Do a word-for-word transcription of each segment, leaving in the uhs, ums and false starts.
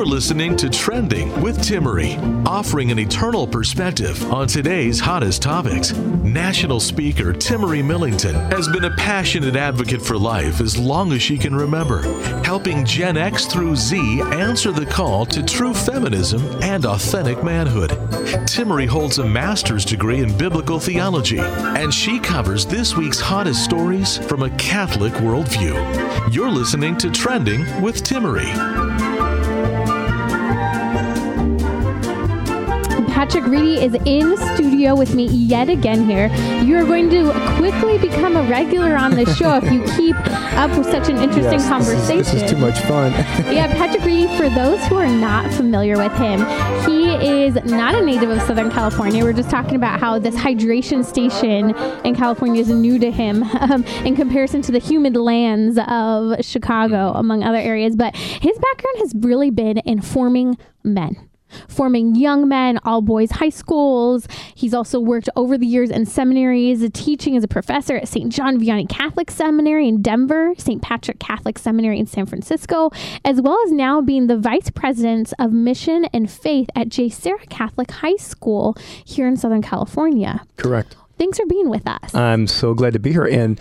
listening to Trending with Timmerie, offering an eternal perspective on today's hottest topics. National speaker Timmerie Millington has been a passionate advocate for life as long as she can remember, helping Gen X through Z answer the call to true feminism and authentic manhood. Timmerie holds a master's degree in biblical theology, and she covers this week's hottest stories from a Catholic worldview. You're listening to Trending with Timmerie. Patrick Reedy is in studio with me yet again here. You're going to quickly become a regular on the show if you keep up with such an interesting yes, conversation. This is, this is too much fun. Yeah, Patrick Reedy, for those who are not familiar with him, he is not a native of Southern California. We're just talking about how this hydration station in California is new to him um, in comparison to the humid lands of Chicago, among other areas. But his background has really been in forming men. Forming young men, all boys high schools. He's also worked over the years in seminaries, teaching as a professor at Saint John Vianney Catholic Seminary in Denver, Saint Patrick Catholic Seminary in San Francisco, as well as now being the vice president of mission and faith at J. Sarah Catholic High School here in Southern California. Correct. Thanks for being with us. I'm so glad to be here. And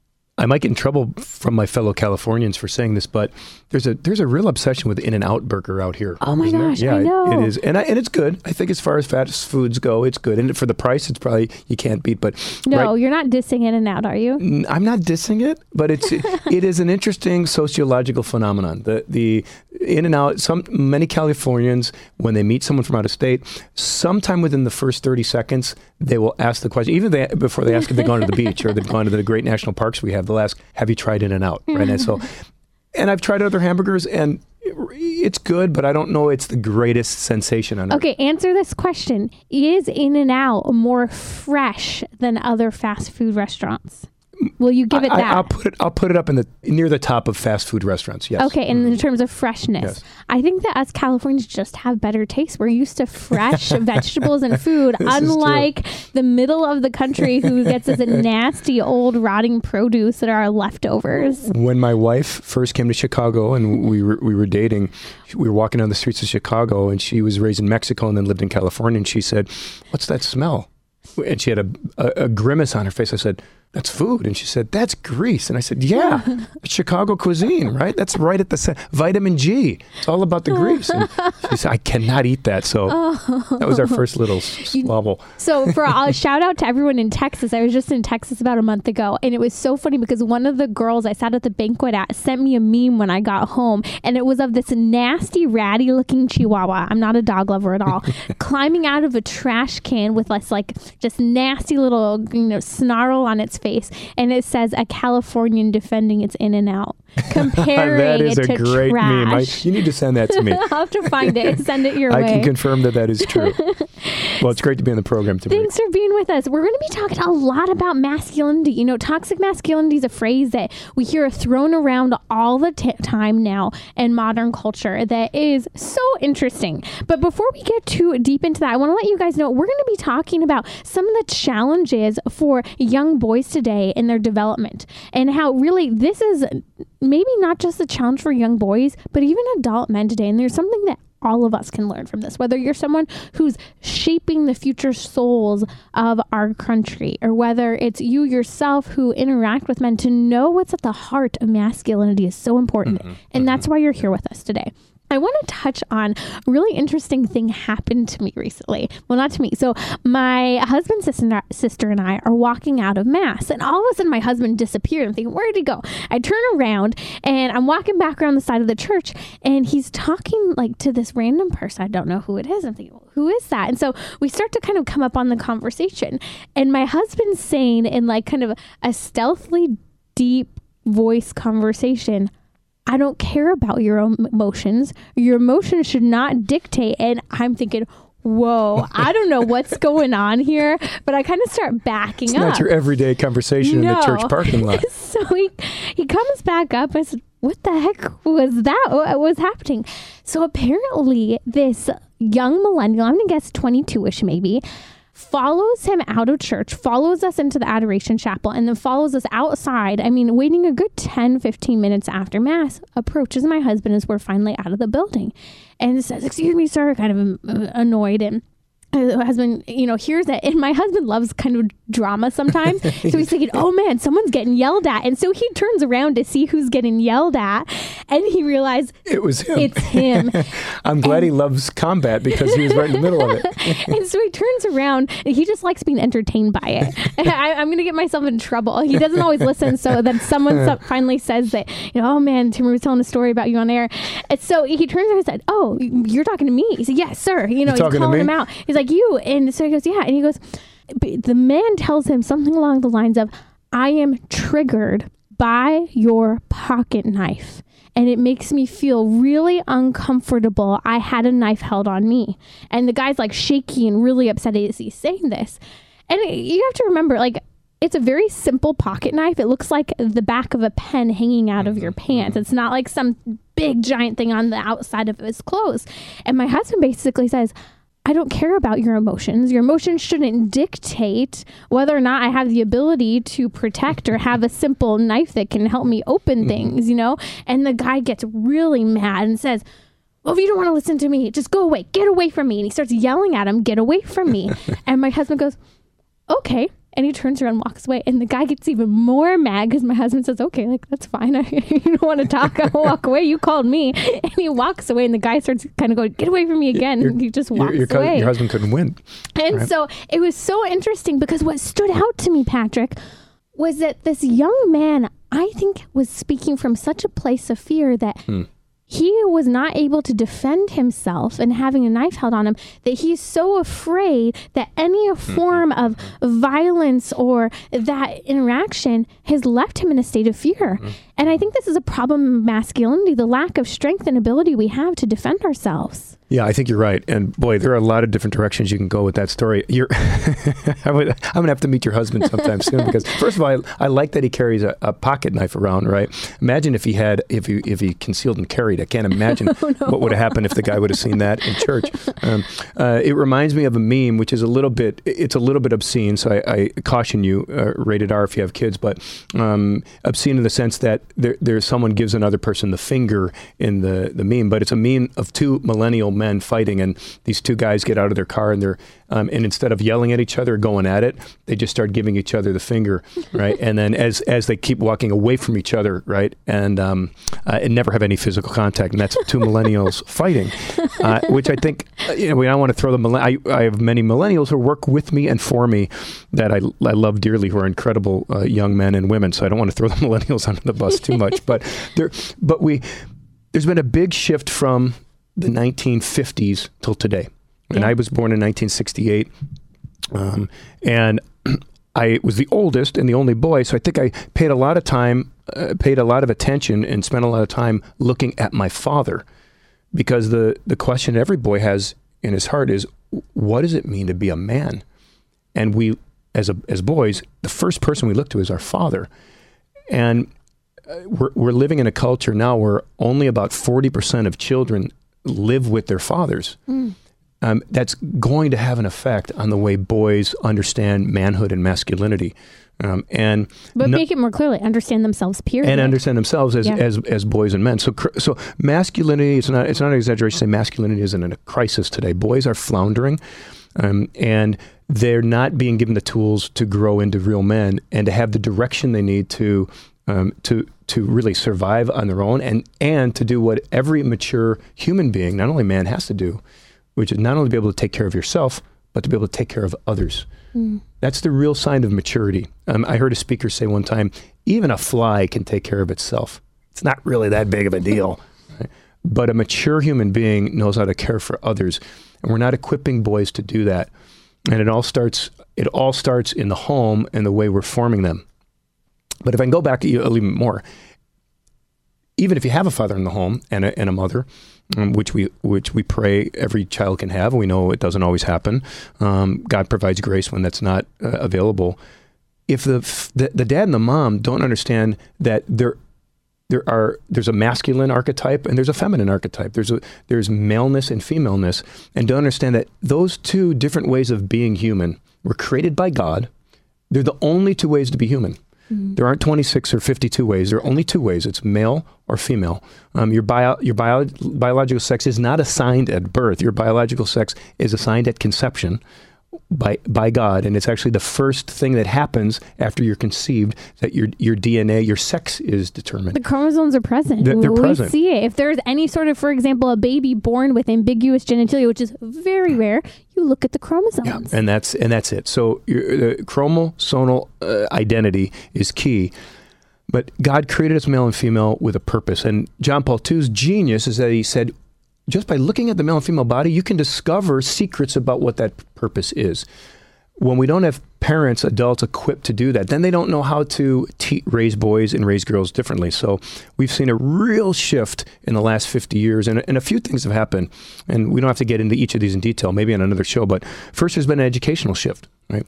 I might get in trouble from my fellow Californians for saying this, but there's a there's a real obsession with In-N-Out Burger out here. Oh my gosh, yeah, I know. It, it is, and I, and it's good. I think as far as fast foods go, it's good, and for the price, it's probably you can't beat. But no, right, you're not dissing In-N-Out, are you? I'm not dissing it, but it's it is an interesting sociological phenomenon. The the In-N-Out. Some many Californians, when they meet someone from out of state, sometime within the first thirty seconds, they will ask the question, even they, before they ask if they've gone to the beach or they've gone to the great national parks we have. They'll ask, "Have you tried In-N-Out?" Right, and so, and I've tried other hamburgers, and it's good, but I don't know it's the greatest sensation on earth. Okay, answer this question: is In-N-Out more fresh than other fast food restaurants? Will you give it I, that? I'll put it. I'll put it up in the near the top of fast food restaurants. Yes. Okay, and in terms of freshness, Yes. I think that us Californians just have better taste. We're used to fresh vegetables and food, This is true. unlike the middle of the country who gets this nasty old rotting produce that are our leftovers. When my wife first came to Chicago and we were we were dating, we were walking down the streets of Chicago, and she was raised in Mexico and then lived in California, and she said, "What's that smell?" And she had a, a, a grimace on her face. I said, "That's food." And she said, "That's grease." And I said, "Yeah, it's Chicago cuisine, right? That's right at the center. Vitamin G. It's all about the grease." And she said, "I cannot eat that." So Oh. that was our first little squabble. So for a shout out to everyone in Texas. I was just in Texas about a month ago, and it was so funny because one of the girls I sat at the banquet at sent me a meme when I got home, and it was of this nasty, ratty looking Chihuahua. I'm not a dog lover at all. Climbing out of a trash can with this like just nasty little, you know, snarl on its face, and it says a Californian defending its In-N-Out, comparing That is it a to great trash. meme. I, you need to send that to me. I'll have to find it and send it your I way. can confirm that that is true. Well, it's great to be on the program today. Thanks for being with us. We're going to be talking a lot about masculinity. You know, toxic masculinity is a phrase that we hear thrown around all the t- time now in modern culture that is so interesting. But before we get too deep into that, I want to let you guys know we're going to be talking about some of the challenges for young boys today in their development, and how really this is maybe not just a challenge for young boys, but even adult men today. And there's something that all of us can learn from this, whether you're someone who's shaping the future souls of our country, or whether it's you yourself who interact with men. To know what's at the heart of masculinity is so important. Mm-hmm. And mm-hmm. that's why you're here with us today. I want to touch on a really interesting thing happened to me recently. Well, not to me. So my husband's sister, sister and I are walking out of Mass, and all of a sudden my husband disappeared. I'm thinking, where did he go? I turn around and I'm walking back around the side of the church, and he's talking like to this random person. I don't know who it is. I'm thinking, well, who is that? And so we start to kind of come up on the conversation, and my husband's saying in like kind of a stealthily deep voice conversation, I don't care about your own emotions. Your emotions should not dictate. And I'm thinking, whoa, I don't know what's going on here, but I kind of start backing it's up. It's not your everyday conversation no. in the church parking lot. So he, he comes back up and said, what the heck was that? What was happening? So apparently this young millennial, I'm going to guess twenty-two-ish maybe, follows him out of church, follows us into the Adoration Chapel, and then follows us outside. I mean, waiting a good ten, fifteen minutes after Mass, approaches my husband as we're finally out of the building. and says, "Excuse me, sir," kind of uh, annoyed. And my husband, you know, hears that, and my husband loves kind of drama sometimes. So he's thinking, "Oh man, someone's getting yelled at," and so he turns around to see who's getting yelled at, and he realized it was him. It's him. I'm glad and, he loves combat because he was right in the middle of it. And so he turns around, and he just likes being entertained by it. And I, I'm going to get myself in trouble. He doesn't always listen, so then someone finally says that, you know, "Oh man, Timur was telling a story about you on air." And so he turns around and said, "Oh, you're talking to me?" He said, "Yes, sir." You know, he's calling him out. He's like, "You?" And so he goes, "Yeah." And he goes, the man tells him something along the lines of, "I am triggered by your pocket knife, and it makes me feel really uncomfortable. I had a knife held on me." And the guy's like shaky and really upset as he's saying this. And you have to remember, like, it's a very simple pocket knife. It looks like the back of a pen hanging out of your pants. It's not like some big giant thing on the outside of his clothes. And my husband basically says, "I don't care about your emotions. Your emotions shouldn't dictate whether or not I have the ability to protect or have a simple knife that can help me open things," you know? And the guy gets really mad and says, "Well, if you don't want to listen to me, just go away. Get away from me." And he starts yelling at him, "Get away from me." And my husband goes, "Okay." And he turns around and walks away. And the guy gets even more mad because my husband says, "Okay, like, that's fine. I, you don't want to talk. I'll walk away. You called me." And he walks away. And the guy starts kind of going, "Get away from me again." Your, and he just walks your, your away. Cousin, your husband couldn't win. And right? So it was so interesting because what stood out to me, Patrick, was that this young man, I think, was speaking from such a place of fear that hmm. he was not able to defend himself and having a knife held on him, that he's so afraid that any form of violence or that interaction has left him in a state of fear. And I think this is a problem of masculinity, the lack of strength and ability we have to defend ourselves. Yeah, I think you're right. And boy, there are a lot of different directions you can go with that story. You're I would, I'm going to have to meet your husband sometime soon because first of all, I, I like that he carries a, a pocket knife around, right? Imagine if he had, if he, if he concealed and carried. I can't imagine oh, no. what would have happened if the guy would have seen that in church. Um, uh, it reminds me of a meme, which is a little bit, it's a little bit obscene. So I, I caution you, uh, rated R if you have kids, but um, obscene in the sense that there, there's someone gives another person the finger in the, the meme, but it's a meme of two millennial men fighting, and these two guys get out of their car and they're um, and instead of yelling at each other, going at it, they just start giving each other the finger, right? And then as as they keep walking away from each other, right, and um, uh, and never have any physical contact, and that's two millennials fighting, uh, which I think uh, you know, we don't want to throw them. I, I have many millennials who work with me and for me that I I love dearly, who are incredible uh, young men and women. So I don't want to throw the millennials under the bus too much, but there, but we there's been a big shift from the nineteen fifties till today. And yeah. I was born in nineteen sixty-eight. Um, and I was the oldest and the only boy. So I think I paid a lot of time, uh, paid a lot of attention and spent a lot of time looking at my father. Because the, the question every boy has in his heart is, what does it mean to be a man? And we, as a, as boys, the first person we look to is our father. And uh, we're, we're living in a culture now where only about forty percent of children live with their fathers. Mm. Um, that's going to have an effect on the way boys understand manhood and masculinity. Um, and but no, make it more clearly, understand themselves, period. And understand themselves as, yeah. as as boys and men. So so masculinity, it's not it's not an exaggeration to say masculinity is in a crisis today. Boys are floundering, um, and they're not being given the tools to grow into real men and to have the direction they need to um, to to really survive on their own and and to do what every mature human being, not only man, has to do, which is not only be able to take care of yourself, but to be able to take care of others. Mm. That's the real sign of maturity. Um, I heard a speaker say one time, even a fly can take care of itself. It's not really that big of a deal. Right? But a mature human being knows how to care for others. And we're not equipping boys to do that. And it all starts, it all starts in the home and the way we're forming them. But if I can go back a little bit more, even if you have a father in the home and a, and a mother, um, which we which we pray every child can have, we know it doesn't always happen. Um, God provides grace when that's not uh, available. If the, the the dad and the mom don't understand that there there are there's a masculine archetype and there's a feminine archetype, there's a there's maleness and femaleness, and to understand that those two different ways of being human were created by God. They're the only two ways to be human. Mm-hmm. There aren't twenty-six or fifty-two ways. There are only two ways. It's male or female. Um, your bio, your bio, biological sex is not assigned at birth. Your biological sex is assigned at conception by by God, and it's actually the first thing that happens after you're conceived, that your your D N A, your sex is determined. The chromosomes are present. They're, they're we present. see it. If there's any sort of, for example, a baby born with ambiguous genitalia, which is very rare, you look at the chromosomes. Yeah, and that's and that's it. So your, the chromosomal uh, identity is key. But God created us male and female with a purpose. And John Paul the Second's genius is that he said, just by looking at the male and female body, you can discover secrets about what that purpose is. When we don't have parents, adults equipped to do that, then they don't know how to te- raise boys and raise girls differently. So we've seen a real shift in the last fifty years, and, and a few things have happened. And we don't have to get into each of these in detail, maybe on another show. But first, there's been an educational shift, right?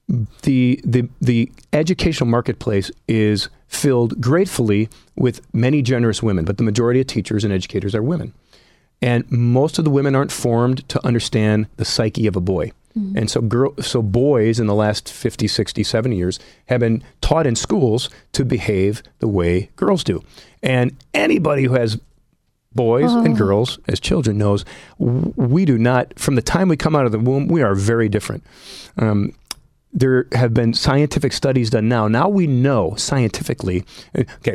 The, the, the educational marketplace is filled gratefully with many generous women, but the majority of teachers and educators are women. And most of the women aren't formed to understand the psyche of a boy. Mm-hmm. And so girl, so boys in the last fifty, sixty, seventy years have been taught in schools to behave the way girls do. And anybody who has boys oh. and girls as children knows we do not, from the time we come out of the womb, we are very different. Um, there have been scientific studies done now. Now we know scientifically, okay,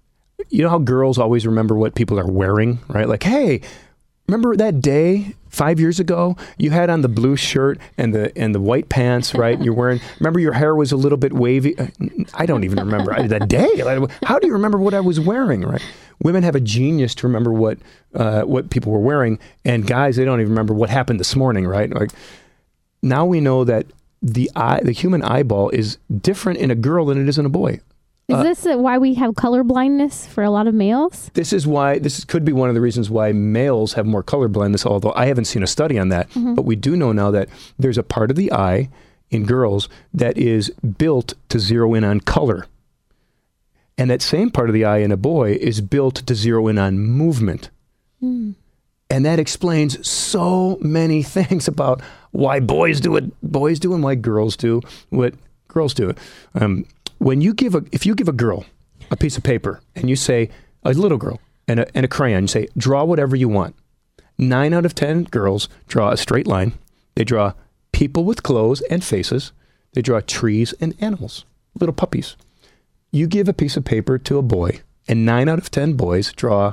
you know how girls always remember what people are wearing, right? Like, hey, remember that day five years ago you had on the blue shirt and the and the white pants, right? You're wearing, remember your hair was a little bit wavy? I don't even remember I, that day. How do you remember what I was wearing, right? Women have a genius to remember what uh, what people were wearing, and guys, they don't even remember what happened this morning, right? Like, now we know that the eye, the human eyeball is different in a girl than it is in a boy. Is Uh, this uh, why we have color blindness for a lot of males? This is why, this could be one of the reasons why males have more color blindness, although I haven't seen a study on that. Mm-hmm. But we do know now that there's a part of the eye in girls that is built to zero in on color. And that same part of the eye in a boy is built to zero in on movement. Mm. And that explains so many things about why boys do what boys do and why girls do what girls do. Um, When you give a, if you give a girl a piece of paper and you say, a little girl, and a, and a crayon, you say, draw whatever you want. Nine out of ten girls draw a straight line. They draw people with clothes and faces. They draw trees and animals, little puppies. You give a piece of paper to a boy, and nine out of ten boys draw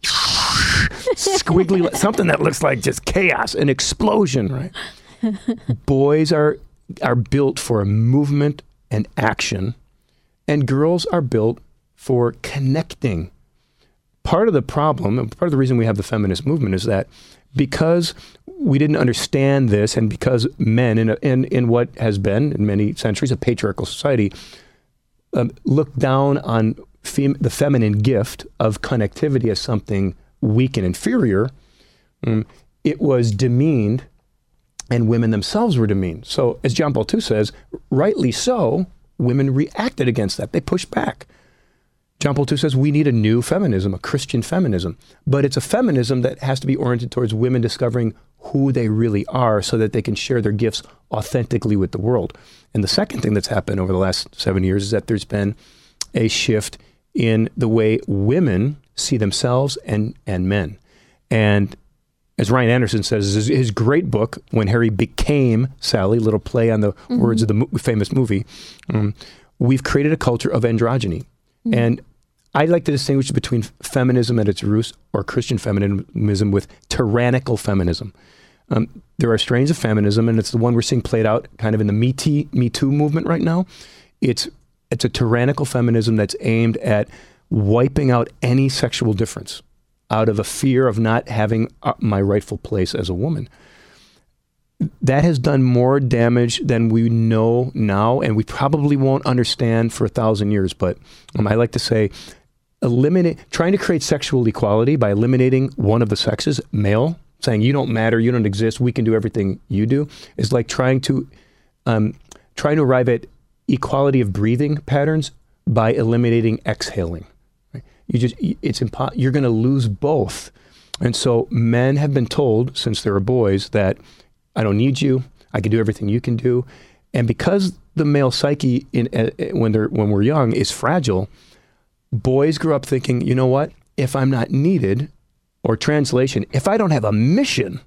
squiggly, something that looks like just chaos, an explosion, right? Boys are are built for movement and action, and girls are built for connecting. Part of the problem, and part of the reason we have the feminist movement, is that because we didn't understand this, and because men in a, in, in what has been in many centuries a patriarchal society um, looked down on fem- the feminine gift of connectivity as something weak and inferior, um, it was demeaned, and women themselves were demeaned. So, as John Paul the Second says, rightly so, women reacted against that. They pushed back. John Paul the Second says we need a new feminism, a Christian feminism. But it's a feminism that has to be oriented towards women discovering who they really are so that they can share their gifts authentically with the world. And the second thing that's happened over the last seven years is that there's been a shift in the way women see themselves and, and men. And as Ryan Anderson says, his, his great book, When Harry Became Sally, little play on the mm-hmm. words of the mo- famous movie, um, we've created a culture of androgyny. Mm-hmm. And I like to distinguish between feminism at its roots, or Christian feminism, with tyrannical feminism. Um, there are strains of feminism, and it's the one we're seeing played out kind of in the Me Too, Me Too movement right now. It's it's a tyrannical feminism that's aimed at wiping out any sexual difference out of a fear of not having uh, my rightful place as a woman. That has done more damage than we know now, and we probably won't understand for a thousand years. But um, I like to say, eliminate trying to create sexual equality by eliminating one of the sexes, male, saying you don't matter, you don't exist, we can do everything you do, is like trying to um, trying to arrive at equality of breathing patterns by eliminating exhaling. Right? You just it's impo- You're going to lose both, and so men have been told since they were boys that I don't need you, I can do everything you can do. And because the male psyche in uh, when they're when we're young is fragile, boys grow up thinking, you know what? If I'm not needed, or translation, if I don't have a mission,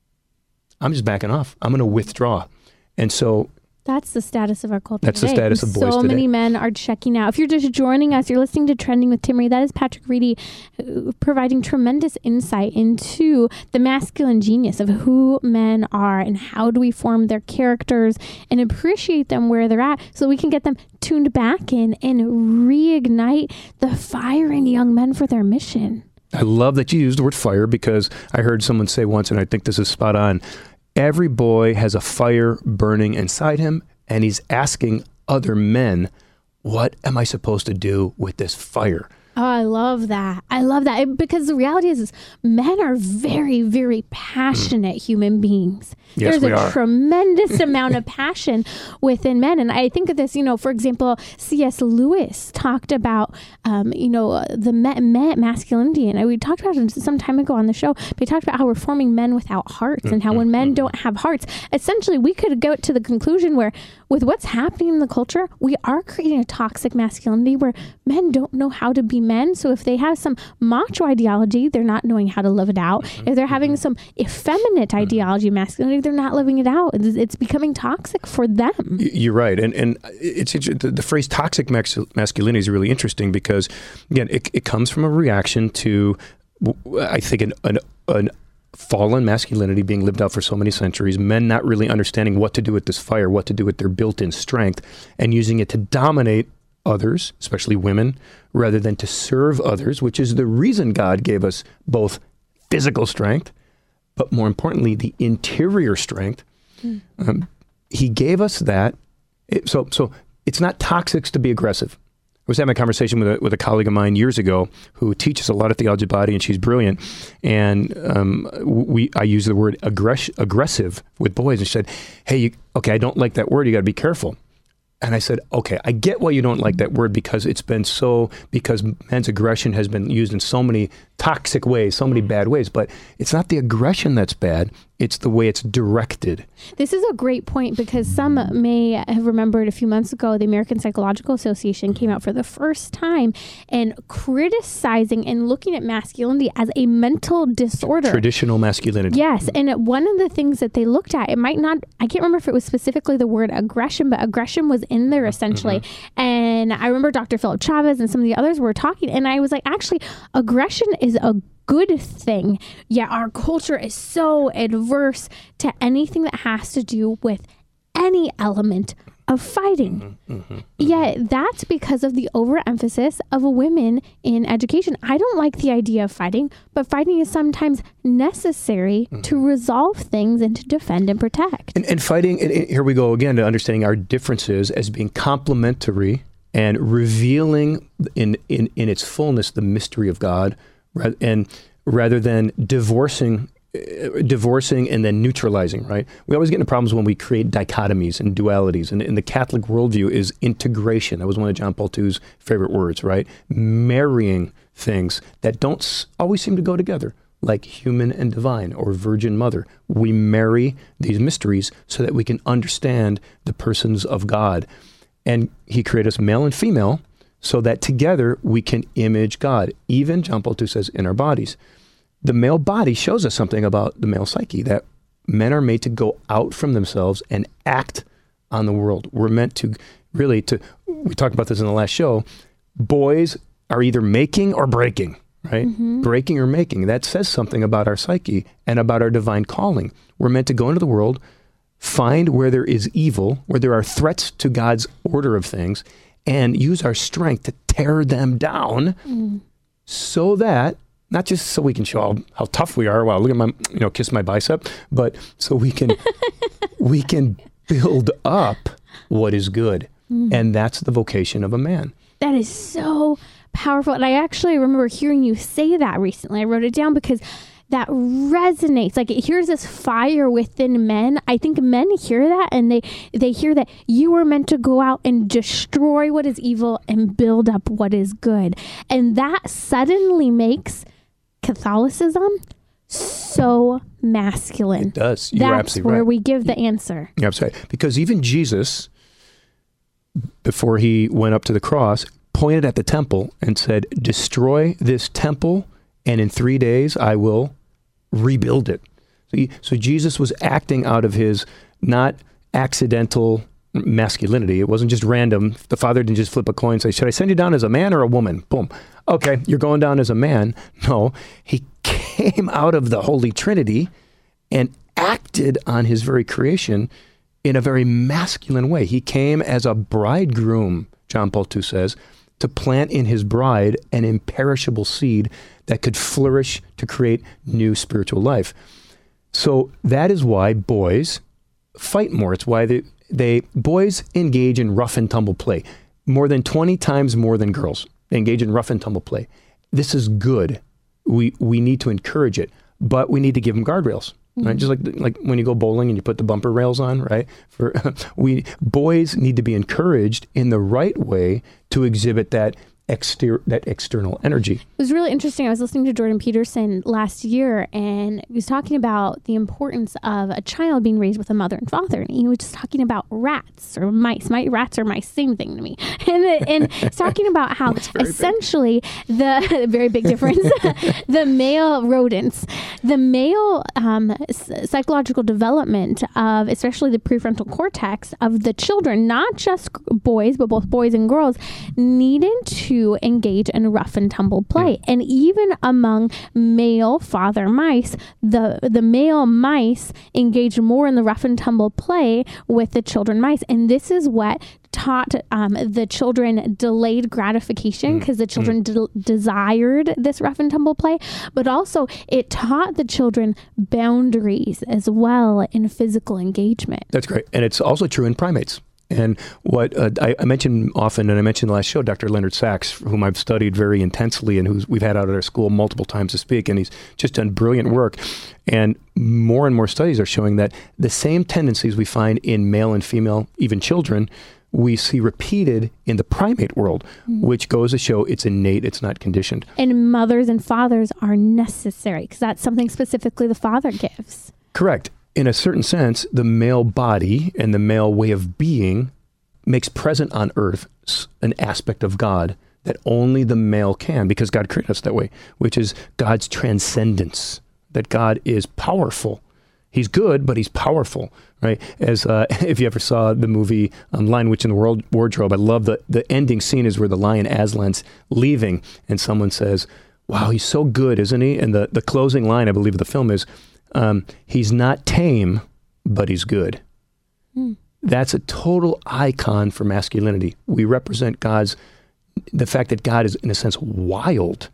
I'm just backing off. I'm going to withdraw. And so that's the status of our culture That's today. the status of boys So today. many men are checking out. If you're just joining us, you're listening to Trending with Timmerie. That is Patrick Reedy uh, providing tremendous insight into the masculine genius of who men are and how do we form their characters and appreciate them where they're at so we can get them tuned back in and reignite the fire in young men for their mission. I love that you used the word fire, because I heard someone say once, and I think this is spot on, every boy has a fire burning inside him, and he's asking other men, what am I supposed to do with this fire? Oh, I love that. I love that. It- because the reality is, is men are very, very passionate human beings. Yes, There's we a are. tremendous amount of passion within men. And I think of this, you know, for example, C S Lewis talked about, um, you know, uh, the ma- ma- masculinity. And we talked about it some time ago on the show. But he talked about how we're forming men without hearts and how when men don't have hearts, essentially we could go to the conclusion where with what's happening in the culture, we are creating a toxic masculinity where men don't know how to be men. So if they have some macho ideology, they're not knowing how to live it out. If they're having some effeminate ideology of masculinity, they're not living it out. It's, it's becoming toxic for them. Y- You're right. And and it's inter- the, the phrase toxic max- masculinity is really interesting because, again, it, it comes from a reaction to, w- I think, an, an, an fallen masculinity being lived out for so many centuries, men not really understanding what to do with this fire, what to do with their built-in strength, and using it to dominate others, especially women, rather than to serve others, which is the reason God gave us both physical strength, but more importantly, the interior strength. Mm. Um, he gave us that. It, so, so it's not toxic to be aggressive. I was having a conversation with a, with a colleague of mine years ago who teaches a lot of theology of the body, and she's brilliant. And um, we, I use the word aggress- aggressive with boys, and she said, "Hey, you, okay, I don't like that word. You got to be careful." And I said, okay, I get why you don't like that word because it's been so, because men's aggression has been used in so many toxic ways, so many bad ways. But it's not the aggression that's bad. It's the way it's directed. This is a great point because some may have remembered a few months ago, the American Psychological Association came out for the first time and criticizing and looking at masculinity as a mental disorder. Traditional masculinity. Yes. And one of the things that they looked at, it might not, I can't remember if it was specifically the word aggression, but aggression was in there essentially. Mm-hmm. And I remember Doctor Philip Chavez and some of the others were talking, and I was like, actually, aggression is a good thing. Yeah, our culture is so adverse to anything that has to do with any element of fighting. Mm-hmm, mm-hmm, Yet mm-hmm. that's because of the overemphasis of women in education. I don't like the idea of fighting, but fighting is sometimes necessary mm-hmm. to resolve things and to defend and protect. And, and fighting, and here we go again to understanding our differences as being complementary and revealing in, in, in its fullness the mystery of God, and rather than divorcing divorcing and then neutralizing, right? We always get into problems when we create dichotomies and dualities. And in the Catholic worldview is integration. That was one of John Paul the Second's favorite words, right? Marrying things that don't s- always seem to go together, like human and divine or Virgin Mother. We marry these mysteries so that we can understand the persons of God. And he created us male and female so that together we can image God. Even, John Paul the Second says, in our bodies. The male body shows us something about the male psyche, that men are made to go out from themselves and act on the world. We're meant to really to, we talked about this in the last show, boys are either making or breaking, right? Mm-hmm. Breaking or making. That says something about our psyche and about our divine calling. We're meant to go into the world, find where there is evil, where there are threats to God's order of things, and use our strength to tear them down mm. so that not just so we can show how, how tough we are. Wow, look at my, you know, kiss my bicep, but so we can, we can build up what is good. Mm. And that's the vocation of a man. That is so powerful. And I actually remember hearing you say that recently. I wrote it down because that resonates. Like, here's this fire within men. I think men hear that and they, they hear that you are meant to go out and destroy what is evil and build up what is good. And that suddenly makes Catholicism so masculine. It does. You're That's absolutely where right. we give the answer. You're absolutely right. Because even Jesus, before he went up to the cross, pointed at the temple and said, destroy this temple, and in three days I will rebuild it. So, he, so Jesus was acting out of his not accidental masculinity. It wasn't just random. The Father didn't just flip a coin and say, should I send you down as a man or a woman? Boom. Okay, you're going down as a man. No, he came out of the Holy Trinity and acted on his very creation in a very masculine way. He came as a bridegroom, John Paul the Second says, to plant in his bride an imperishable seed that could flourish to create new spiritual life. So that is why boys fight more. It's why they, they boys engage in rough and tumble play more than twenty times more than girls. They engage in rough and tumble play. This is good. We we need to encourage it, but we need to give them guardrails. Mm-hmm. Right? Just like like when you go bowling and you put the bumper rails on, right? For we boys need to be encouraged in the right way to exhibit that exter- that external energy. It was really interesting. I was listening to Jordan Peterson last year, and he was talking about the importance of a child being raised with a mother and father. And he was just talking about rats or mice. My rats are mice, same thing to me. And the, and he's talking about how essentially big. the very big difference, the male rodents, the male um, s- psychological development of especially the prefrontal cortex of the children, not just boys, but both boys and girls, needed to engage in rough and tumble play. And even among male father mice, the the male mice engage more in the rough and tumble play with the children mice. And this is what taught um, the children delayed gratification, because the children de- desired this rough and tumble play, but also it taught the children boundaries as well in physical engagement. That's great. And it's also true in primates. And what uh, I, I mentioned often, and I mentioned in the last show, Doctor Leonard Sachs, whom I've studied very intensely and who we've had out at our school multiple times to speak, and he's just done brilliant work. And more and more studies are showing that the same tendencies we find in male and female, even children, we see repeated in the primate world, mm. which goes to show it's innate, it's not conditioned. And mothers and fathers are necessary, because that's something specifically the father gives. Correct. In a certain sense, the male body and the male way of being makes present on earth an aspect of God that only the male can, because God created us that way, which is God's transcendence, that God is powerful. He's good, but he's powerful, right? As uh, if you ever saw the movie um, Lion, Witch, and the World Wardrobe, I love the, the ending scene is where the lion Aslan's leaving, and someone says, wow, he's so good, isn't he? And the, the closing line, I believe, of the film is, Um, he's not tame, but he's good. Mm. That's a total icon for masculinity. We represent God's, the fact that God is, in a sense, wild.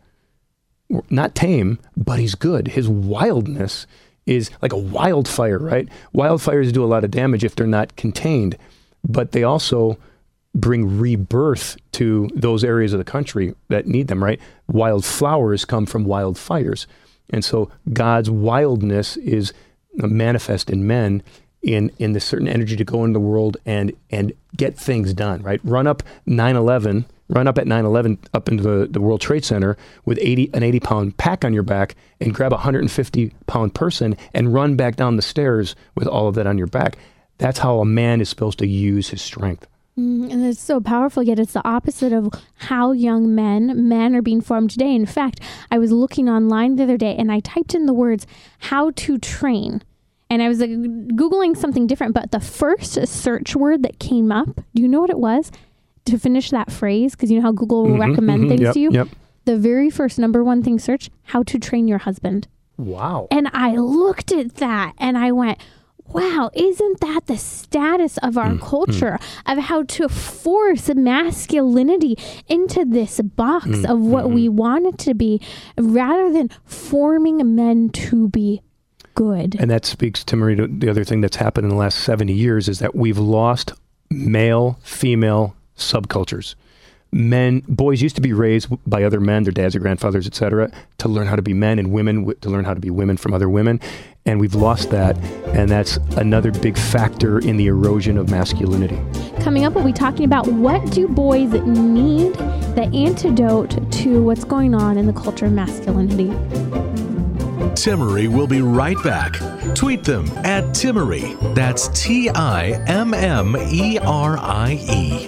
Not tame, but he's good. His wildness is like a wildfire, right? Wildfires do a lot of damage if they're not contained, but they also bring rebirth to those areas of the country that need them, right? Wildflowers come from wildfires. And so God's wildness is manifest in men in, in this certain energy to go into the world and and get things done, right? Run up nine eleven, run up at nine eleven up into the, the World Trade Center with eighty an eighty pound pack on your back and grab a one hundred fifty pound person and run back down the stairs with all of that on your back. That's how a man is supposed to use his strength. Mm, and it's so powerful, yet it's the opposite of how young men, men are being formed today. In fact, I was looking online the other day and I typed in the words, how to train. And I was like, Googling something different, but the first search word that came up, do you know what it was? To finish that phrase, because you know how Google will mm-hmm, recommend mm-hmm, things yep, to you? Yep. The very first number one thing search, how to train your husband. Wow. And I looked at that and I went, wow, isn't that the status of our mm, culture mm. of how to force masculinity into this box mm, of what mm, we want it to be, rather than forming men to be good. And that speaks to Marie, the other thing that's happened in the last seventy years is that we've lost male, female subcultures. Men, boys used to be raised by other men, their dads or grandfathers, et cetera, to learn how to be men, and women to learn how to be women from other women. And we've lost that. And that's another big factor in the erosion of masculinity. Coming up, we'll be talking about what do boys need, the antidote to what's going on in the culture of masculinity. Timmerie will be right back. Tweet them at Timmerie. That's T I M M E R I E.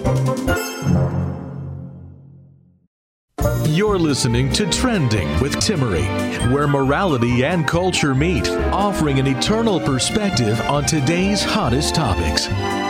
You're listening to Trending with Timmerie, where morality and culture meet, offering an eternal perspective on today's hottest topics.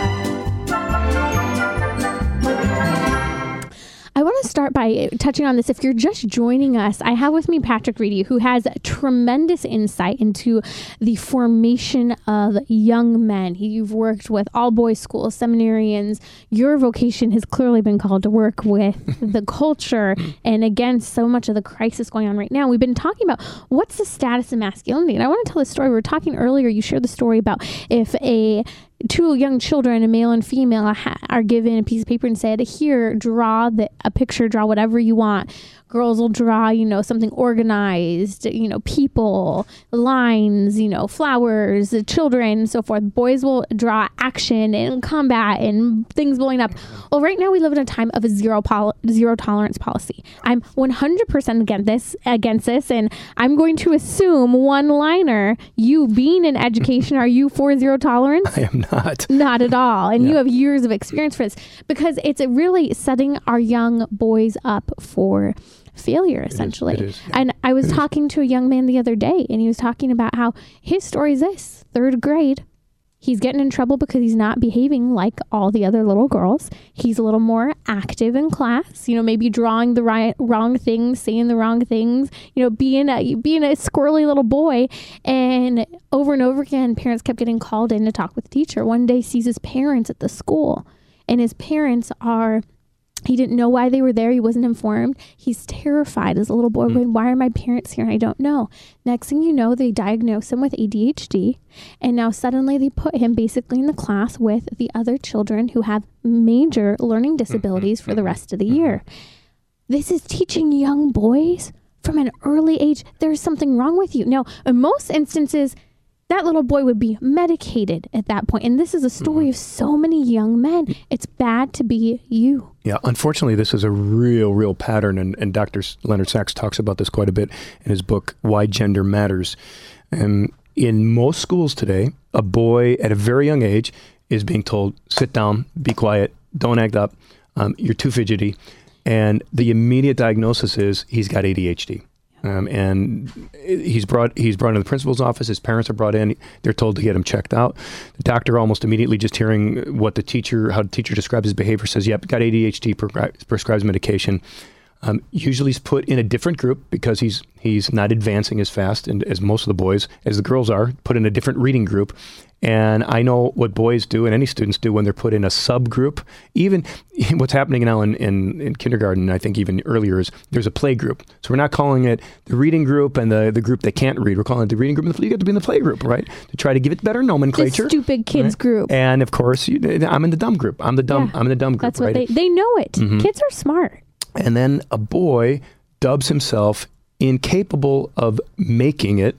I want to start by touching on this. If you're just joining us, I have with me Patrick Reedy, who has tremendous insight into the formation of young men. You've worked with all boys schools, seminarians. Your vocation has clearly been called to work with the culture. And again, so much of the crisis going on right now. We've been talking about what's the status of masculinity. And I want to tell the story. We were talking earlier, you shared the story about if a two young children, a male and female, ha- are given a piece of paper and said, here, draw the, a picture, draw whatever you want. Girls will draw, you know, something organized, you know, people, lines, you know, flowers, children, and so forth. Boys will draw action and combat and things blowing up. Well, right now we live in a time of a zero pol- zero tolerance policy. I'm one hundred percent against this, against this, and I'm going to assume one-liner, you being in education, are you for zero tolerance? I am not. Not at all. And Yeah. you have years of experience for this, because it's really setting our young boys up for failure, essentially. It is, it is, yeah. And I was It is. talking to a young man the other day, and he was talking about how his story is this: third grade, he's getting in trouble because he's not behaving like all the other little girls. He's a little more active in class, you know, maybe drawing the right, wrong things, saying the wrong things, you know, being a, being a squirrely little boy. And over and over again, parents kept getting called in to talk with the teacher. One day sees his parents at the school, and his parents are... He didn't know why they were there. He wasn't informed. He's terrified as a little boy. Mm. Why are my parents here? I don't know. Next thing you know, they diagnose him with A D H D. And now suddenly they put him basically in the class with the other children who have major learning disabilities for the rest of the year. This is teaching young boys from an early age, there's something wrong with you. Now, in most instances, that little boy would be medicated at that point. And this is a story mm-hmm. of so many young men. It's bad to be you. Yeah, unfortunately, this is a real, real pattern. And, and Doctor Leonard Sachs talks about this quite a bit in his book, Why Gender Matters. And in most schools today, a boy at a very young age is being told, sit down, be quiet, don't act up, um, you're too fidgety. And the immediate diagnosis is he's got A D H D. Um, and he's brought he's brought into the principal's office. His parents are brought in. They're told to get him checked out. The doctor, almost immediately, just hearing what the teacher, how the teacher describes his behavior, says, "Yep, got A D H D." Prescri- prescribes medication. Um, usually, he's put in a different group because he's he's not advancing as fast and as most of the boys, as the girls are, put in a different reading group. And I know what boys do and any students do when they're put in a subgroup. Even what's happening now in, in, in kindergarten, I think even earlier, is there's a play group. So we're not calling it the reading group and the, the group that can't read. We're calling it the reading group. And the, you get to be in the play group, right? To try to give it better nomenclature. The stupid kids right? group. And of course, you, I'm in the dumb group. I'm the dumb. Yeah, I'm in the dumb group. That's what right? they they know it. Mm-hmm. Kids are smart. And then a boy dubs himself incapable of making it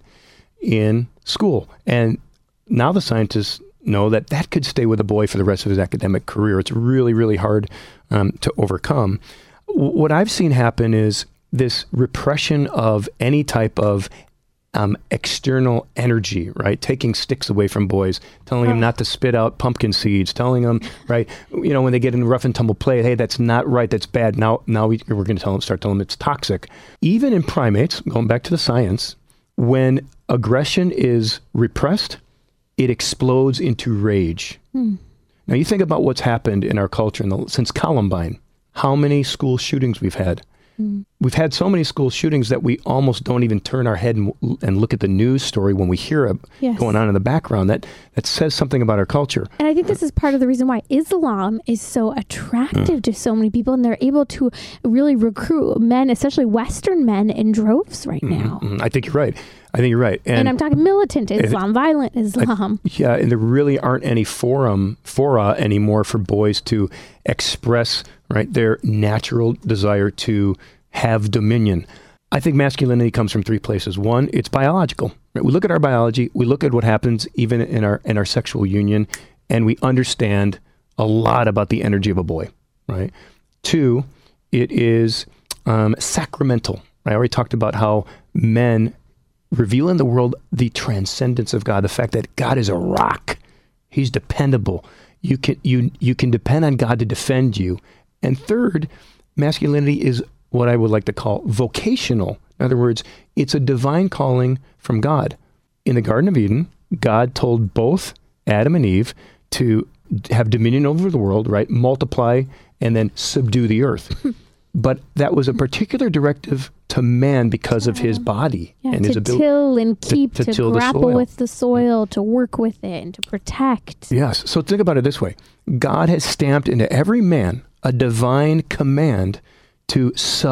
in school. And now the scientists know that that could stay with a boy for the rest of his academic career. It's really, really hard um, to overcome. W- what I've seen happen is this repression of any type of um, external energy, right? Taking sticks away from boys, telling them not to spit out pumpkin seeds, telling them, right, you know, when they get in rough and tumble play, hey, that's not right, that's bad. Now, now we, we're going to tell them, start telling them it's toxic. Even in primates, going back to the science, when aggression is repressed, it explodes into rage. Hmm. Now, you think about what's happened in our culture in the, since Columbine, how many school shootings we've had. Hmm. We've had so many school shootings that we almost don't even turn our head and, and look at the news story when we hear it yes. going on in the background. That that says something about our culture. And I think this is part of the reason why Islam is so attractive mm. to so many people, and they're able to really recruit men, especially Western men, in droves right now. Mm-hmm. I think you're right. I think you're right. And, and I'm talking militant Islam, it, violent Islam. I, yeah, and there really aren't any forum, fora anymore for boys to express right their natural desire to have dominion. I think masculinity comes from three places. One, it's biological. Right? We look at our biology, we look at what happens even in our in our sexual union, and we understand a lot about the energy of a boy. Right. Two, it is um, sacramental. I already talked about how men reveal in the world the transcendence of God, the fact that God is a rock. He's dependable. You can you you can depend on God to defend you. And third, masculinity is what I would like to call vocational. In other words, it's a divine calling from God. In the Garden of Eden, God told both Adam and Eve to have dominion over the world, right? Multiply and then subdue the earth. But that was a particular directive to man because of his body yeah, and to his ability till and keep, to, to, to grapple the with the soil, to work with it, and to protect. Yes. So think about it this way. God has stamped into every man a divine command to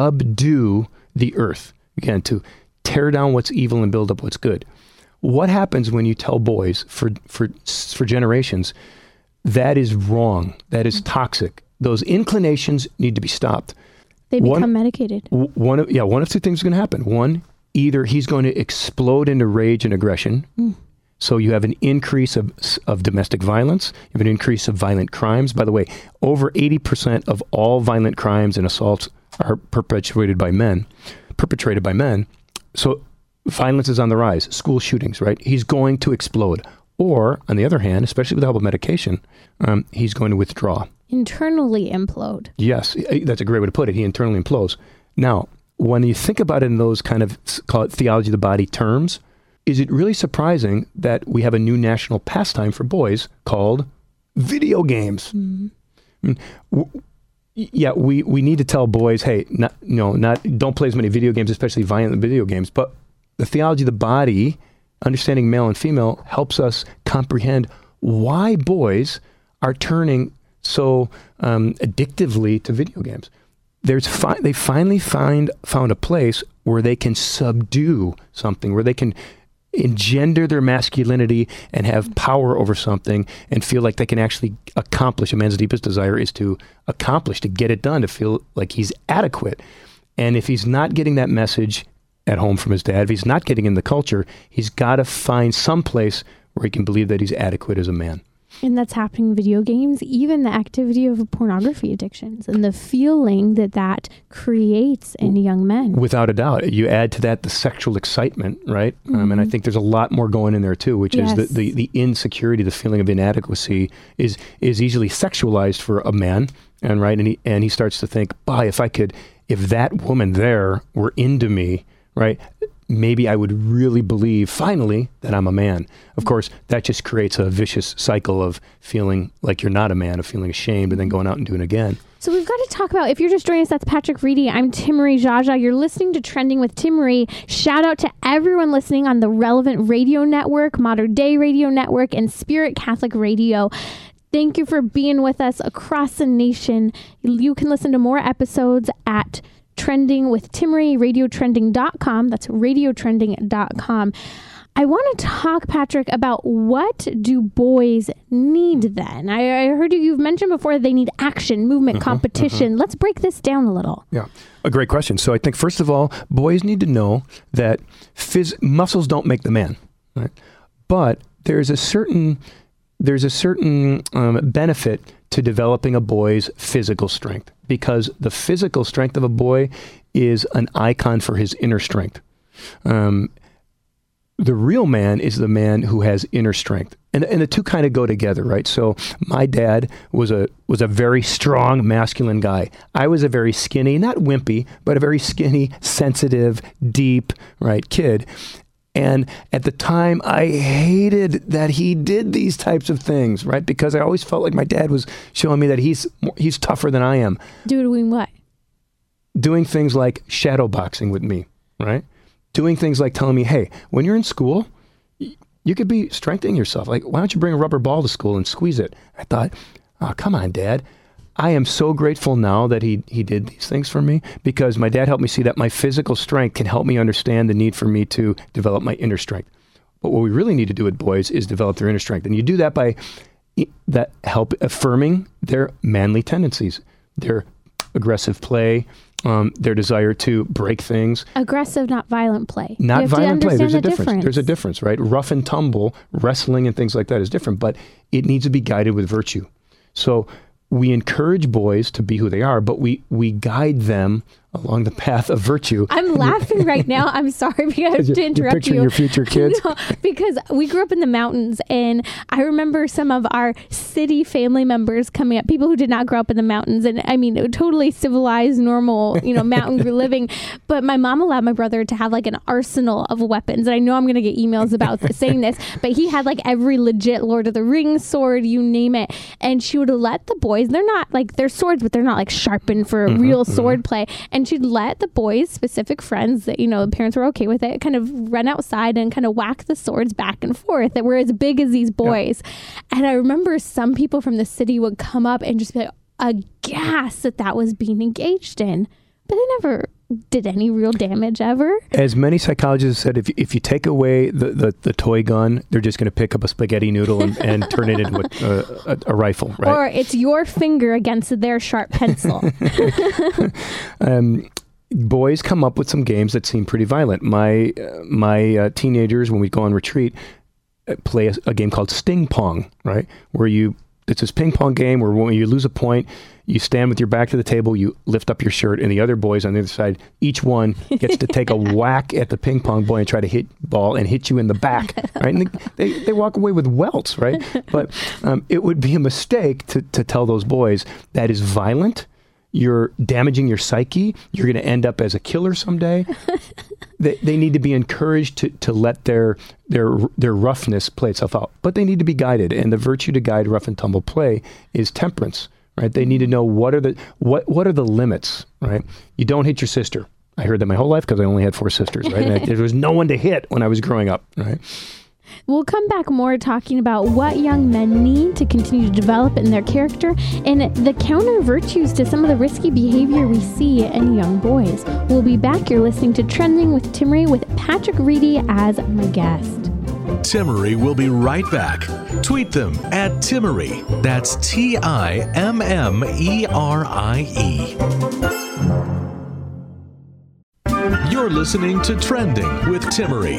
subdue the earth. Again, to tear down what's evil and build up what's good. What happens when you tell boys for for for generations that is wrong, that is toxic? Those inclinations need to be stopped. They become one, medicated. One of, yeah, one of two things is going to happen. One, either he's going to explode into rage and aggression. Mm. So you have an increase of of domestic violence. You have an increase of violent crimes. By the way, over eighty percent of all violent crimes and assaults are perpetuated by men, perpetrated by men. So violence is on the rise. School shootings, right? He's going to explode. Or, on the other hand, especially with the help of medication, um, he's going to withdraw. Internally implode. Yes, that's a great way to put it. He internally implodes. Now, when you think about it in those kind of, call it theology of the body terms, is it really surprising that we have a new national pastime for boys called video games? Mm-hmm. I mean, w- yeah, we, we need to tell boys, hey, not, no, not don't play as many video games, especially violent video games. But the theology of the body, understanding male and female, helps us comprehend why boys are turning so um, addictively to video games. There's fi- they finally find found a place where they can subdue something, where they can engender their masculinity and have power over something and feel like they can actually accomplish. A man's deepest desire is to accomplish, to get it done, to feel like he's adequate. And if he's not getting that message at home from his dad, if he's not getting in the culture, he's got to find some place where he can believe that he's adequate as a man. And that's happening in video games, even the activity of pornography addictions and the feeling that that creates in young men. Without a doubt. You add to that the sexual excitement, right? Mm-hmm. Um, and I think there's a lot more going in there too, which yes. is the, the, the insecurity, the feeling of inadequacy is is easily sexualized for a man. And right, and he, and he starts to think, boy, if I could, if that woman there were into me, right, maybe I would really believe finally that I'm a man. Of course, that just creates a vicious cycle of feeling like you're not a man, of feeling ashamed, and then going out and doing it again. So we've got to talk about, if you're just joining us, that's Patrick Reedy. I'm Timmerie Jaja. You're listening to Trending with Timmerie. Shout out to everyone listening on the Relevant Radio Network, Modern Day Radio Network, and Spirit Catholic Radio. Thank you for being with us across the nation. You can listen to more episodes at Trending with Timmerie, radio trending dot com. That's radio trending dot com. I want to talk, Patrick, about what do boys need then? I, I heard you, you've mentioned before they need action, movement, mm-hmm, competition. Mm-hmm. Let's break this down a little. Yeah, a great question. So I think, first of all, boys need to know that phys- muscles don't make the man, right? But there's a certain there's a certain um, benefit to developing a boy's physical strength, because the physical strength of a boy is an icon for his inner strength. Um, the real man is the man who has inner strength, and and the two kind of go together, right? So my dad was a was a very strong, masculine guy. I was a very skinny, not wimpy, but a very skinny, sensitive, deep, right, kid. And at the time, I hated that he did these types of things, right? Because I always felt like my dad was showing me that he's he's tougher than I am. Doing what? Doing things like shadow boxing with me, right? Doing things like telling me, hey, when you're in school, you could be strengthening yourself. Like, why don't you bring a rubber ball to school and squeeze it? I thought, oh, come on, Dad. I am so grateful now that he he did these things for me, because my dad helped me see that my physical strength can help me understand the need for me to develop my inner strength. But what we really need to do with boys is develop their inner strength. And you do that by that help affirming their manly tendencies, their aggressive play, um, their desire to break things. Aggressive, not violent play. Not violent play. There's a difference. difference. There's a difference, right? Rough and tumble, wrestling and things like that is different, but it needs to be guided with virtue. So we encourage boys to be who they are, but we, we guide them along the path of virtue. I'm laughing right now. I'm sorry because to interrupt you're picturing you. your future kids? No, because we grew up in the mountains, and I remember some of our city family members coming up, people who did not grow up in the mountains, and I mean, totally civilized, normal, you know, mountain living. But my mom allowed my brother to have like an arsenal of weapons, and I know I'm going to get emails about saying this, but he had like every legit Lord of the Rings sword, you name it, and she would let the boys, they're not like, they're swords, but they're not like sharpened for mm-hmm, real sword mm-hmm. play, and she'd let the boys, specific friends that, you know, the parents were okay with it, kind of run outside and kind of whack the swords back and forth that were as big as these boys. Yeah. And I remember some people from the city would come up and just be like aghast that that was being engaged in, but they never did any real damage ever. As many psychologists said, if, if you take away the, the, the toy gun, they're just going to pick up a spaghetti noodle and, and turn it into a, a, a rifle, right? Or it's your finger against their sharp pencil. um, boys come up with some games that seem pretty violent. My uh, my uh, teenagers, when we go on retreat, uh, play a, a game called Sting Pong, right? Where you, it's this ping pong game where when you lose a point, you stand with your back to the table, you lift up your shirt, and the other boys on the other side, each one gets to take a whack at the ping pong boy and try to hit ball and hit you in the back, right? And they, they, they walk away with welts, right? But um, it would be a mistake to, to tell those boys that is violent. You're damaging your psyche. You're going to end up as a killer someday. they, they need to be encouraged to, to let their their their roughness play itself out. But they need to be guided. And the virtue to guide rough and tumble play is temperance, right? They need to know what are the what what are the limits, right? You don't hit your sister. I heard that my whole life because I only had four sisters, right? And I, there was no one to hit when I was growing up, right? We'll come back more talking about what young men need to continue to develop in their character and the counter virtues to some of the risky behavior we see in young boys. We'll be back. You're listening to Trending with Timmerie with Patrick Reedy as my guest. Timmerie will be right back. Tweet them at Timmerie. That's T I M M E R I E. You're listening to Trending with Timmerie.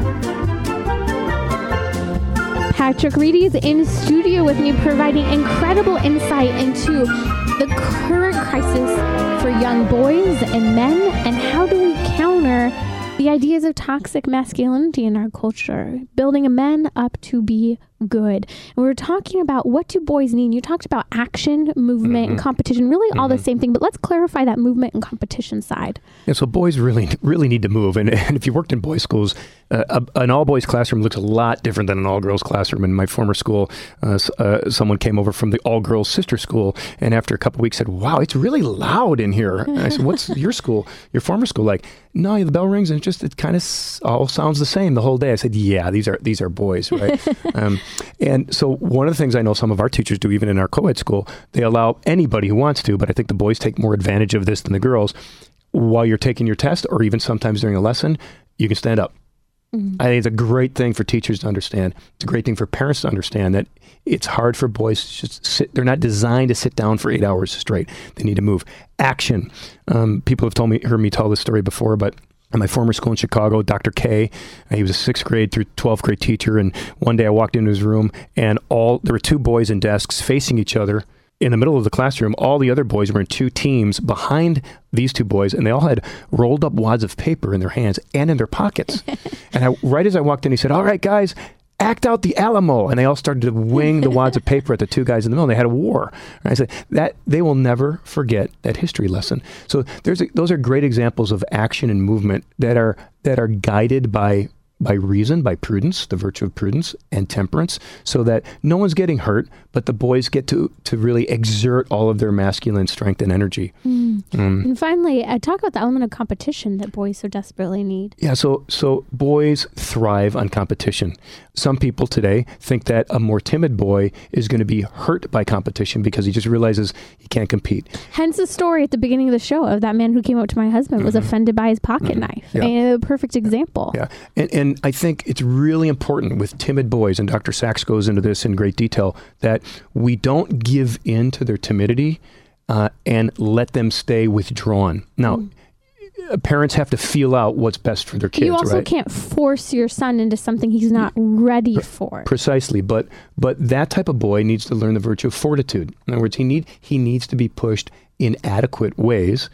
Patrick Reedy is in studio with me, providing incredible insight into the current crisis for young boys and men, and how do we counter the ideas of toxic masculinity in our culture, building a man up to be good. And we were talking about what do boys need. You talked about action, movement, mm-hmm. and competition, really mm-hmm. all the same thing, but let's clarify that movement and competition side. Yeah, so boys really, really need to move. And, and if you worked in boys' schools, uh, a, an all-boys classroom looks a lot different than an all-girls classroom. In my former school, uh, uh, someone came over from the all-girls sister school, and after a couple weeks said, wow, it's really loud in here. And I said, what's your school, your former school like? No, the bell rings and it just, it kind of s- all sounds the same the whole day. I said, yeah, these are these are boys, right? um, and so one of the things I know some of our teachers do, even in our co-ed school, they allow anybody who wants to, but I think the boys take more advantage of this than the girls. While you're taking your test, or even sometimes during a lesson, you can stand up. Mm-hmm. I think it's a great thing for teachers to understand. It's a great thing for parents to understand that it's hard for boys to just sit. They're not designed to sit down for eight hours straight. They need to move. Action. Um, people have told me, heard me tell this story before, but at my former school in Chicago, Doctor K, uh, he was a sixth grade through twelfth grade teacher. And one day I walked into his room and all there were two boys in desks facing each other. In the middle of the classroom, all the other boys were in two teams behind these two boys, and they all had rolled up wads of paper in their hands and in their pockets. And I, right as I walked in, he said, all right, guys, act out the Alamo. And they all started to wing the wads of paper at the two guys in the middle, and they had a war. And I said, that they will never forget that history lesson. So there's a, those are great examples of action and movement that are that are guided by by reason, by prudence, the virtue of prudence and temperance, so that no one's getting hurt, but the boys get to to really exert all of their masculine strength and energy. Mm. Um, and finally, uh, talk about the element of competition that boys so desperately need. Yeah, so so boys thrive on competition. Some people today think that a more timid boy is going to be hurt by competition because he just realizes he can't compete. Hence the story at the beginning of the show of that man who came up to my husband, mm-hmm. was offended by his pocket mm-hmm. knife. Yeah. And a perfect example. Yeah, and, and I think it's really important with timid boys, and Doctor Sachs goes into this in great detail, that we don't give in to their timidity uh, and let them stay withdrawn. Now, mm. parents have to feel out what's best for their kids. You also right? can't force your son into something he's not ready for. Precisely, but but that type of boy needs to learn the virtue of fortitude. In other words, he need he needs to be pushed in adequate ways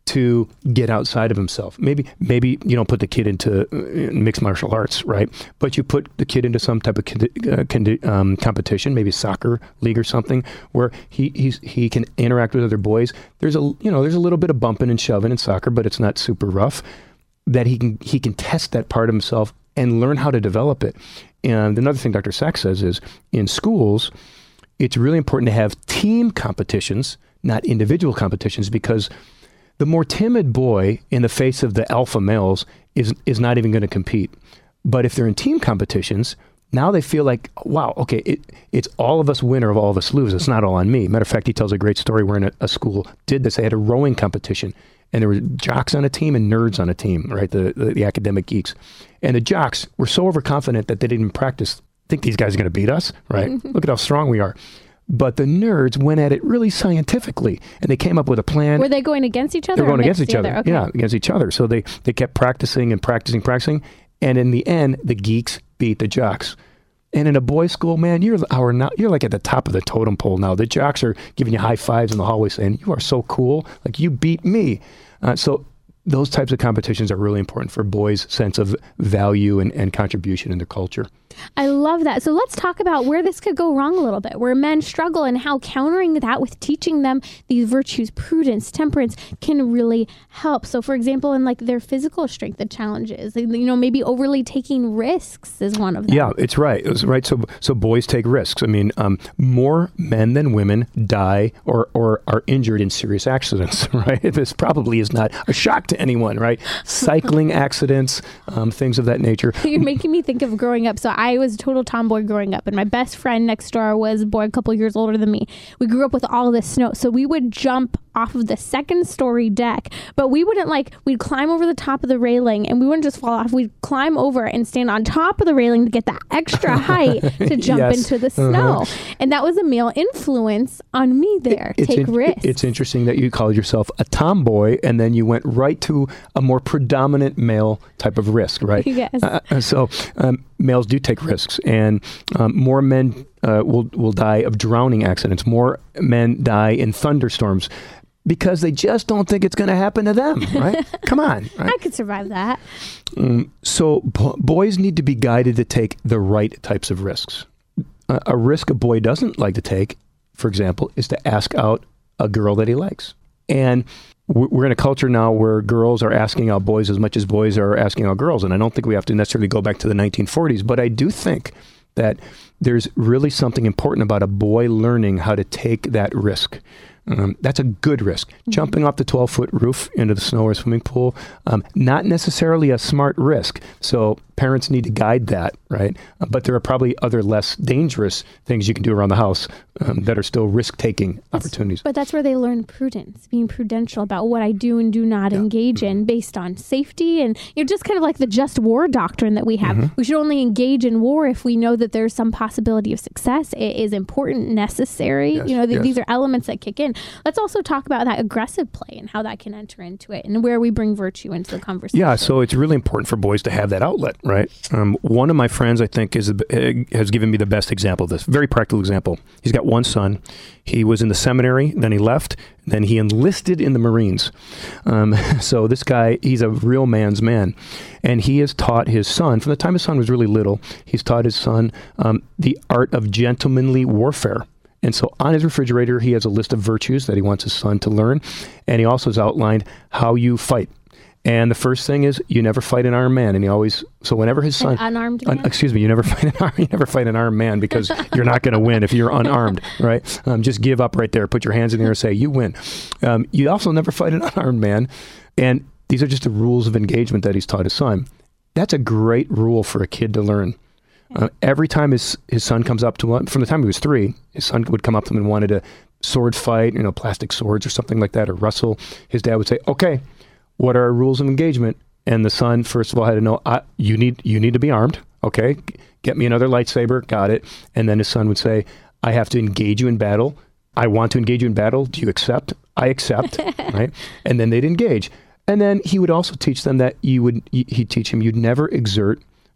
to get outside of himself. Maybe maybe you don't put the kid into uh, mixed martial arts, right? But you put the kid into some type of condi- uh, condi- um, competition, maybe soccer league or something, where he he's, he can interact with other boys. There's a you know there's a little bit of bumping and shoving in soccer, but it's not super rough. That he can he can test that part of himself and learn how to develop it. And another thing Doctor Sachs says is in schools, it's really important to have team competitions, not individual competitions, because the more timid boy in the face of the alpha males is is not even going to compete. But if they're in team competitions, now they feel like, wow, okay, it, it's all of us win or all of us lose. It's not all on me. Matter of fact, he tells a great story where in a, a school did this. They had a rowing competition, and there were jocks on a team and nerds on a team, right, the, the, the academic geeks. And the jocks were so overconfident that they didn't even practice. Think these guys are going to beat us, right? Look at how strong we are. But the nerds went at it really scientifically, and they came up with a plan. Were they going against each other? They were going or against each together? other. Okay. Yeah, against each other. So they, they kept practicing and practicing, practicing. And in the end, the geeks beat the jocks. And in a boys' school, man, you're our now, you're like at the top of the totem pole now. The jocks are giving you high fives in the hallway saying, you are so cool. Like, you beat me. Uh, so those types of competitions are really important for boys' sense of value and, and contribution in their culture. I love that. So let's talk about where this could go wrong a little bit, where men struggle and how countering that with teaching them these virtues, prudence, temperance, can really help. So for example, in like their physical strength, the challenges, you know, maybe overly taking risks is one of them. Yeah, it's right. It's right. So so boys take risks. I mean, um, more men than women die or, or are injured in serious accidents, right? This probably is not a shock to anyone, right? Cycling accidents, um, things of that nature. You're making me think of growing up. So I was a total tomboy growing up, and my best friend next door was a boy a couple years older than me. We grew up with all this snow, so we would jump off of the second story deck, but we wouldn't like, we'd climb over the top of the railing, and we wouldn't just fall off. We'd climb over and stand on top of the railing to get that extra height to jump Yes. into the snow. Uh-huh. And that was a male influence on me there. It's Take in, risks. It's interesting that you called yourself a tomboy, and then you went right to a more predominant male type of risk, right? Yes. Uh, so um, males do take risks, and um, more men uh, will will die of drowning accidents. More men die in thunderstorms because they just don't think it's going to happen to them, right? Come on. Right? I could survive that. Um, so b- boys need to be guided to take the right types of risks. Uh, a risk a boy doesn't like to take, for example, is to ask out a girl that he likes. And we're in a culture now where girls are asking out boys as much as boys are asking out girls. And I don't think we have to necessarily go back to the nineteen forties, but I do think that there's really something important about a boy learning how to take that risk. Um, that's a good risk. Mm-hmm. Jumping off the twelve-foot roof into the snow or swimming pool, um, not necessarily a smart risk. So parents need to guide that, right? Uh, but there are probably other less dangerous things you can do around the house um, that are still risk-taking That's, opportunities. But that's where they learn prudence, being prudential about what I do and do not yeah. engage mm-hmm. in based on safety. And you're just kind of like the just war doctrine that we have. Mm-hmm. We should only engage in war if we know that there's some possibility of success. It is important, necessary. Yes, you know, th- yes. these are elements that kick in. Let's also talk about that aggressive play and how that can enter into it and where we bring virtue into the conversation. Yeah, so it's really important for boys to have that outlet, right? Um, one of my friends, I think, is has given me the best example of this. Very practical example. He's got one son. He was in the seminary, then he left, then he enlisted in the Marines. Um, so this guy, he's a real man's man. And he has taught his son, from the time his son was really little, he's taught his son um, the art of gentlemanly warfare. And so on his refrigerator, he has a list of virtues that he wants his son to learn. And he also has outlined how you fight. And the first thing is you never fight an armed man. And he always, so whenever his son, an unarmed man? Un, excuse me, you never fight an armed, you never fight an armed man because you're not going to win if you're unarmed, right? Um, just give up right there. Put your hands in the air and say, you win. Um, you also never fight an unarmed man. And these are just the rules of engagement that he's taught his son. That's a great rule for a kid to learn. Uh, every time his his son comes up to him, from the time he was three, his son would come up to him and wanted to sword fight, you know, plastic swords or something like that, or wrestle. His dad would say, okay, what are our rules of engagement? And the son, first of all, had to know, I, you need you need to be armed. Okay, get me another lightsaber. Got it. And then his son would say, I have to engage you in battle. I want to engage you in battle. Do you accept? I accept. Right? And then they'd engage. And then he would also teach them that you would, he'd teach him you'd never exert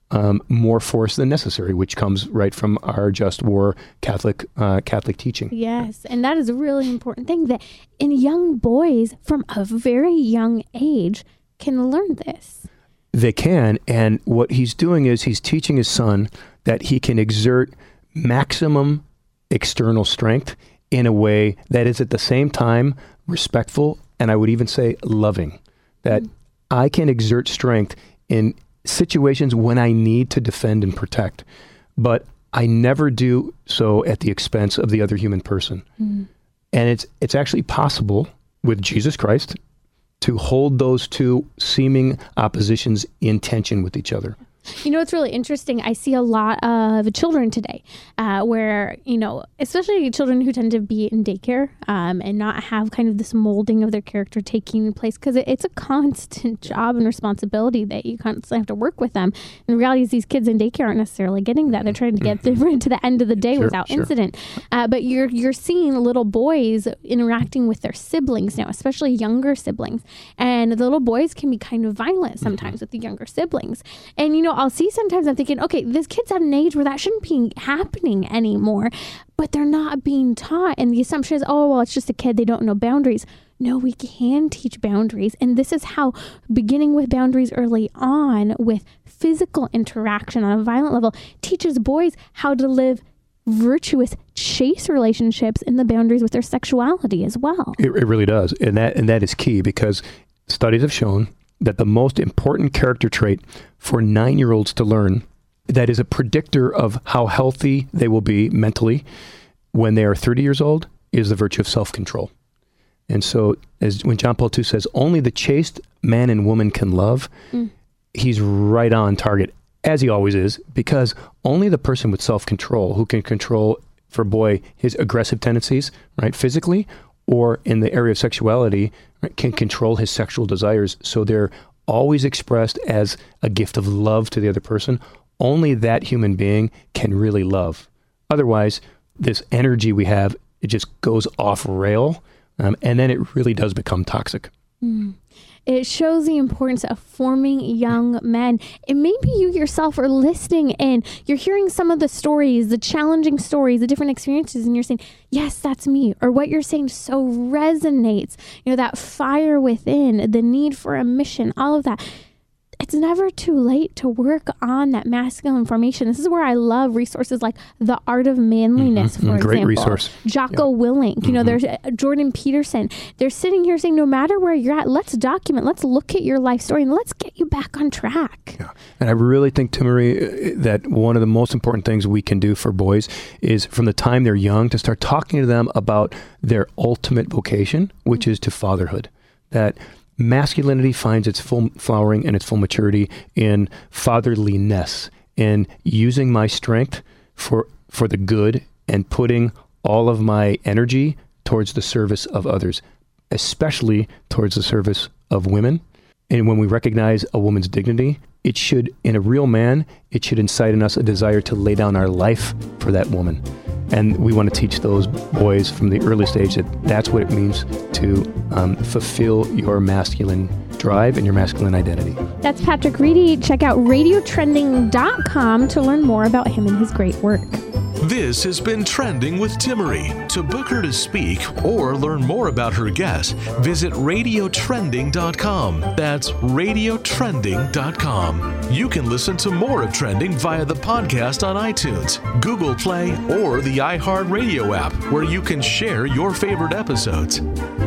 um, more force than necessary, which comes right from our just war Catholic uh, Catholic teaching. Yes, and that is a really important thing, that in young boys from a very young age can learn this. They can, and what he's doing is he's teaching his son that he can exert maximum external strength in a way that is at the same time respectful, and I would even say loving. That mm. I can exert strength in situations when I need to defend and protect, but I never do so at the expense of the other human person. Mm. And it's it's actually possible with Jesus Christ to hold those two seeming oppositions in tension with each other. You know, it's really interesting. I see a lot of children today uh, where, you know, especially children who tend to be in daycare um, and not have kind of this molding of their character taking place, because it, it's a constant job and responsibility that you constantly have to work with them. And the reality is these kids in daycare aren't necessarily getting that. They're trying to get them to the end of the day sure, without sure. incident. Uh, but you're you're seeing little boys interacting with their siblings now, especially younger siblings. And the little boys can be kind of violent sometimes mm-hmm. with the younger siblings. And, you know, I'll see sometimes I'm thinking, okay, this kid's at an age where that shouldn't be happening anymore, but they're not being taught. And the assumption is, oh, well, it's just a kid. They don't know boundaries. No, we can teach boundaries. And this is how beginning with boundaries early on with physical interaction on a violent level teaches boys how to live virtuous, chaste relationships in the boundaries with their sexuality as well. It, it really does. And that, and that is key, because studies have shown that the most important character trait for nine-year-olds to learn, that is a predictor of how healthy they will be mentally when they are thirty years old, is the virtue of self-control. And so, as when John Paul the Second says, only the chaste man and woman can love, mm. he's right on target, as he always is, because only the person with self-control who can control, for boy, his aggressive tendencies, right, physically, or in the area of sexuality, right, can control his sexual desires so they're always expressed as a gift of love to the other person. Only that human being can really love. Otherwise, this energy we have, it just goes off rail, um, and then it really does become toxic. Mm. It shows the importance of forming young men. And maybe you yourself are listening and you're hearing some of the stories, the challenging stories, the different experiences, and you're saying, yes, that's me. Or what you're saying so resonates. You know, that fire within, the need for a mission, all of that. It's never too late to work on that masculine formation. This is where I love resources like The Art of Manliness, mm-hmm. for Great example. resource. Jocko yeah. Willink. You mm-hmm. know, there's uh, Jordan Peterson. They're sitting here saying, no matter where you're at, let's document, let's look at your life story, and let's get you back on track. Yeah. And I really think, Timmerie, that one of the most important things we can do for boys is from the time they're young to start talking to them about their ultimate vocation, which mm-hmm. is to fatherhood. That masculinity finds its full flowering and its full maturity in fatherliness, in using my strength for for the good and putting all of my energy towards the service of others, especially towards the service of women. And when we recognize a woman's dignity, it should, in a real man, it should incite in us a desire to lay down our life for that woman. And we want to teach those boys from the early stage that that's what it means to um, fulfill your masculine drive and your masculine identity. That's Patrick Reedy. Check out radio trending dot com to learn more about him and his great work. This has been Trending with Timmerie. To book her to speak or learn more about her guests, visit radio trending dot com. That's radio trending dot com. You can listen to more of Trending via the podcast on iTunes, Google Play, or the iHeartRadio app, where you can share your favorite episodes.